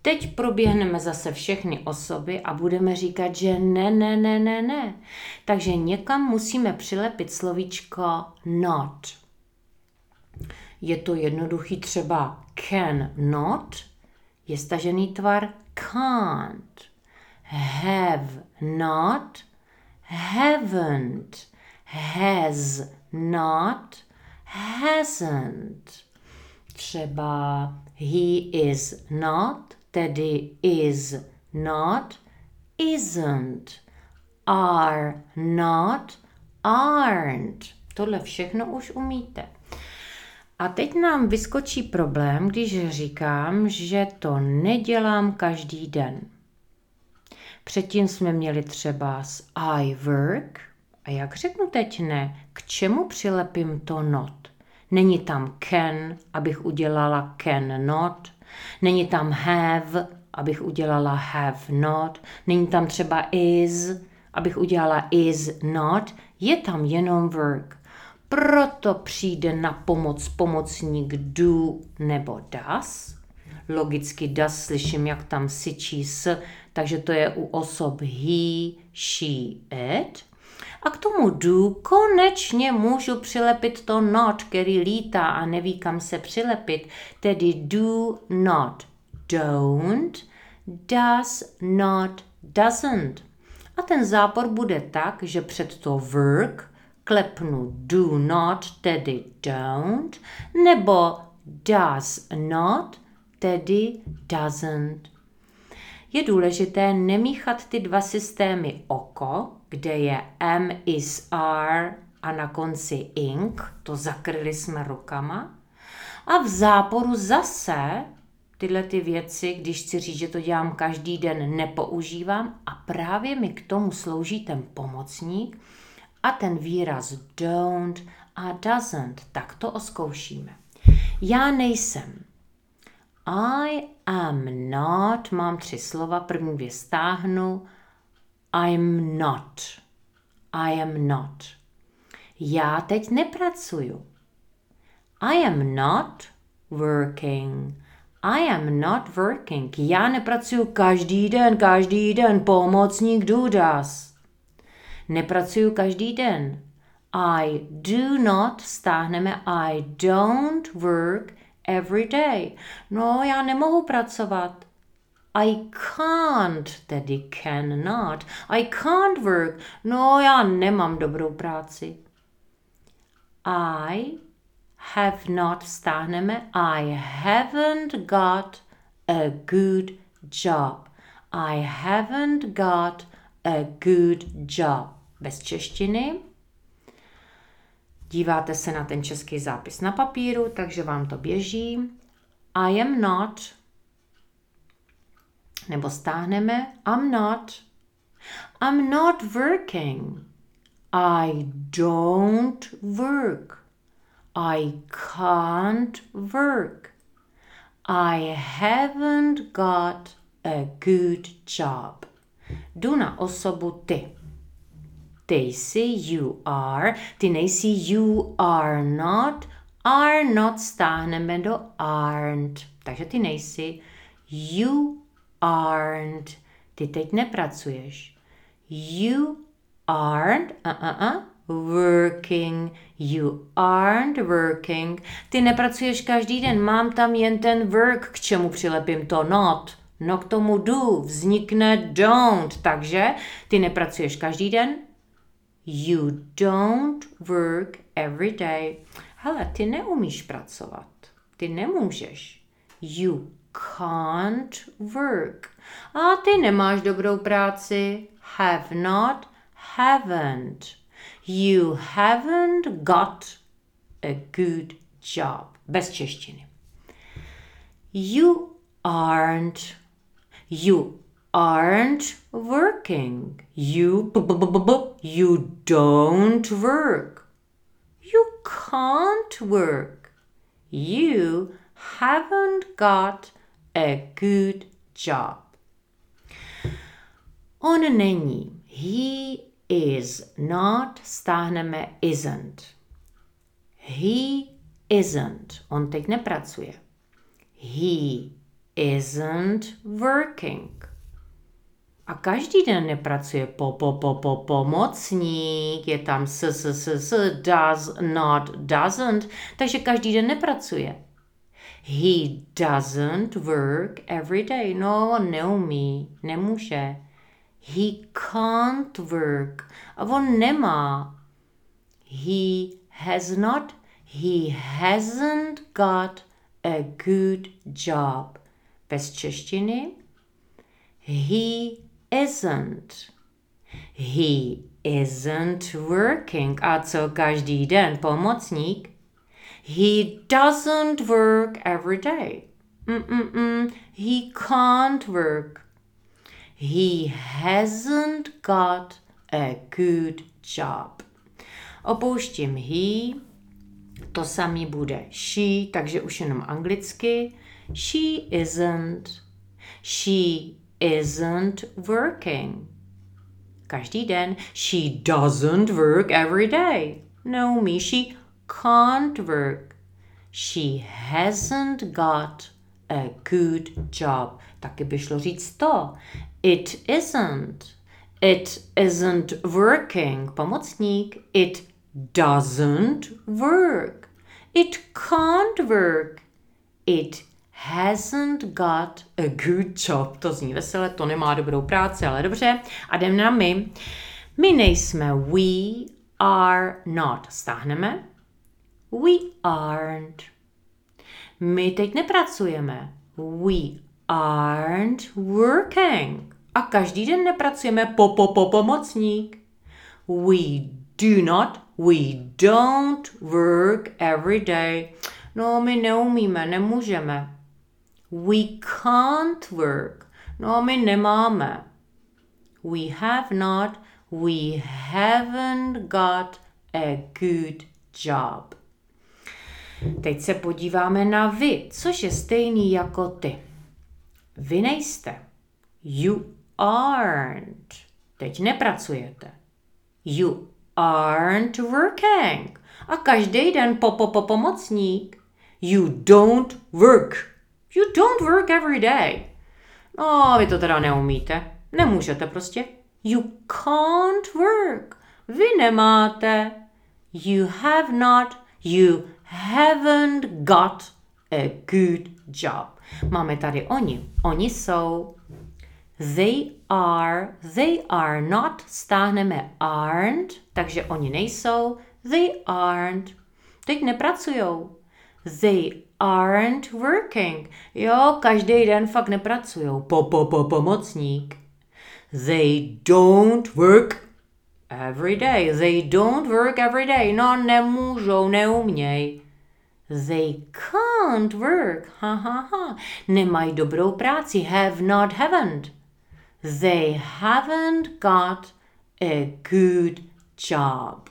Teď proběhneme zase všechny osoby a budeme říkat, že ne. Takže někam musíme přilepit slovíčko not. Je to jednoduchý, třeba can not je stažený tvar can't. Have not, haven't. Has not, hasn't. Třeba he is not, tedy is not, isn't. Are not, aren't. Tohle všechno už umíte. A teď nám vyskočí problém, když říkám, že to nedělám každý den. Předtím jsme měli třeba s I work. A jak řeknu teď ne, k čemu přilepím to not? Není tam can, abych udělala can not. Není tam have, abych udělala have not. Není tam třeba is, abych udělala is not. Je tam jenom work. Proto přijde na pomoc pomocník do nebo does. Logicky does slyším, jak tam syčí s, takže to je u osob he, she, it. A k tomu do konečně můžu přilepit to not, který lítá a neví, kam se přilepit, tedy do not, don't, does not, doesn't. A ten zápor bude tak, že před to work klepnu do not, tedy don't, nebo does not, tedy doesn't. Je důležité nemíchat ty dva systémy oko, kde je am, is, are a na konci ing, to zakryli jsme rukama. A v záporu zase tyhle ty věci, když chci říct, že to dělám každý den, nepoužívám a právě mi k tomu slouží ten pomocník a ten výraz don't a doesn't. Tak to oskoušíme. Já nejsem. I am not, mám 3 slova, první 2 stáhnu. I'm not. I am not. Já teď nepracuju. I am not working. I am not working. Já nepracuju každý den, pomocník do does. Nepracuju každý den. I do not, stáhneme I don't work every day. No, já nemohu pracovat. I can't, tedy cannot. I can't work. No, já nemám dobrou práci. I have not, stáhneme. I haven't got a good job. I haven't got a good job. Bez češtiny. Díváte se na ten český zápis na papíru, takže vám to běží. I am not. Nebo stáhneme I'm not. I'm not working. I don't work. I can't work. I haven't got a good job. Jdu na osobu ty. Ty jsi, you are. Ty nejsi, you are not stáhneme do aren't. Takže ty nejsi, you aren't. Ty teď nepracuješ. You aren't working. You aren't working. Ty nepracuješ každý den. Mám tam jen ten work. K čemu přilepím to not? No k tomu do. Vznikne don't. Takže ty nepracuješ každý den. You don't work every day. Hele, ty neumíš pracovat. Ty nemůžeš. You can't work. A ty nemáš dobrou práci. Have not, haven't. You haven't got a good job. Bez češtiny. You aren't working. You don't work. You can't work. You haven't got a good job. On není. He is not, stáhneme isn't. He isn't. On teď nepracuje. He isn't working. A každý den nepracuje pomocník, je tam does, not, doesn't, takže každý den nepracuje. He doesn't work every day. No, on neumí, nemůže. He can't work. A on nemá. He hasn't got a good job. Bez češtiny. He isn't working. A co každý den pomocník? He doesn't work every day. He can't work. He hasn't got a good job. Opouštím he, to samý bude she, takže už jenom anglicky. She isn't working. Každý den. She doesn't work every day. No, me, she can't work. She hasn't got a good job. Taky by šlo říct to. It isn't working. Pomocník. It doesn't work. It can't work. It hasn't got a good job. To zní veselé, to nemá dobrou práci, ale dobře. A jdem na my. My nejsme we are not. Stáhneme. We aren't. My teď nepracujeme. We aren't working. A každý den nepracujeme pomocník. We don't work every day. No, my neumíme, nemůžeme. We can't work. No, my nemáme. We haven't got a good job. Teď se podíváme na vy, což je stejný jako ty. Vy nejste. You aren't. Teď nepracujete. You aren't working. A každý den pomocník. You don't work. You don't work every day. No, vy to teda neumíte. Nemůžete prostě. You can't work. Vy nemáte. You haven't got a good job. Máme tady oni. Oni jsou. They are not. Stáhneme aren't, takže oni nejsou. They aren't. Teď nepracujou. They aren't working. Jo, každý den fakt nepracujou. Pomocník. They don't work every day. They don't work every day. No, nemůžou, neuměj. They can't work. Nemají dobrou práci. Have not, haven't. They haven't got a good job.